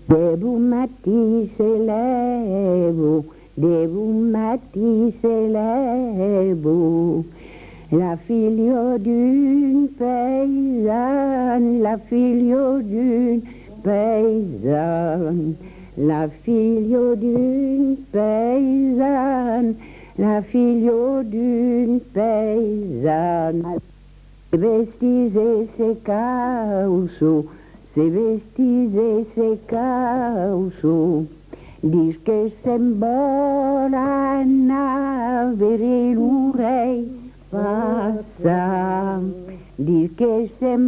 Debout Mati s'élève, debout Mati s'élève, la fille d'une paysanne, la fille d'une paysanne, la fille d'une paysanne, la fille d'une paysanne. Ses vestiges et ses caoutchoucs, ses vestiges et ses caoutchoucs, disent que sembolana vers l'oreille passa, disent que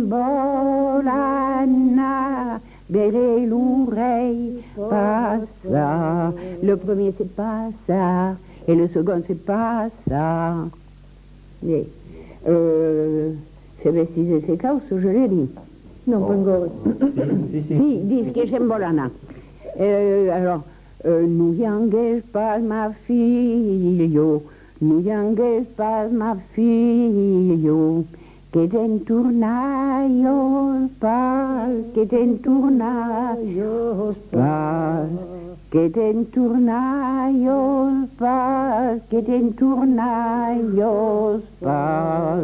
sembolana vers l'oreille passa. Le premier c'est pas ça, et le second c'est pas ça. Et, ses vestiges et ses caoutchoucs, je l'ai dit. Non, pas encore. Si, disent que sembolana. Alors, nous yangues pas ma fille, nous yangues pas ma fille, que t'entournayos pas, que t'entournayos pas, que t'entournayos pas, que t'entournayos pas.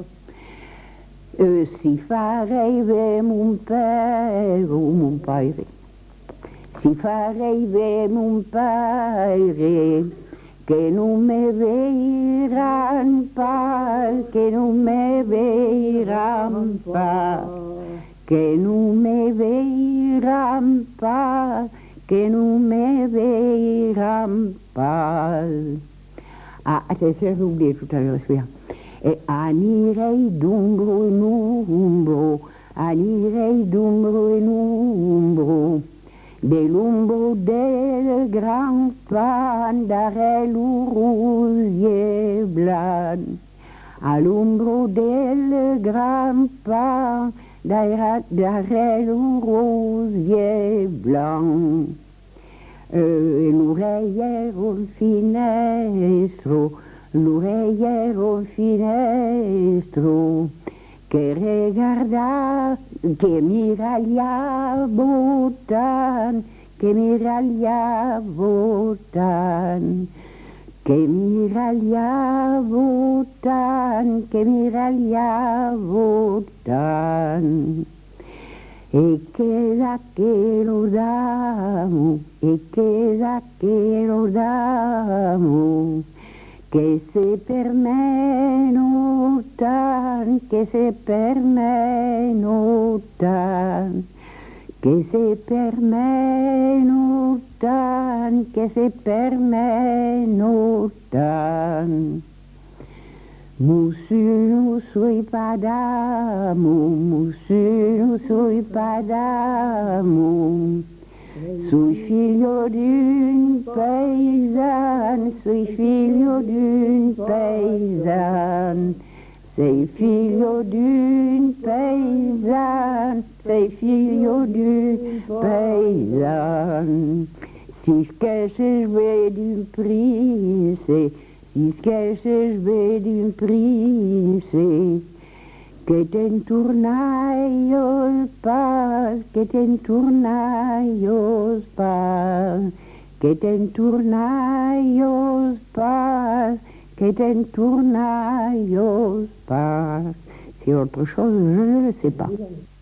Si farei mon père ou mon père, si farei mon père, que non me verran pas, que non me verran pas, que non me verran pas, que non me verran pas. Ah, attends, j'ai oublié tout à l'heure, celui-là. Et anirei d'ombro en ombro, anirei d'ombro en ombro, de l'ombro del grand pan darrere l'orosier blanc, à l'ombro del grand pan darrere l'orosier blanc. L'oreillero al finestro, l'oreillero al finestro, que regarda, que miragliavo tant, que miragliavo tant, que miragliavo tant, que miragliavo tant. E che lo damo, e che lo damo, che se per me non tan, che se per me non tan, che se per me non tan, che se per me non tan. Mussu sui padamo, mussu sui padamo, sui figlio d'une paysanne, sui figlio d'une paysanne, sei figlio d'une paysanne, sei figlio d'une paysanne. Si que je vais d'une prince, si que je vais d'une prince, que t'entournayos pas, que t'entournayos pas, que t'entournayos pas, que t'entournayos pas. C'est autre chose, je ne le sais pas.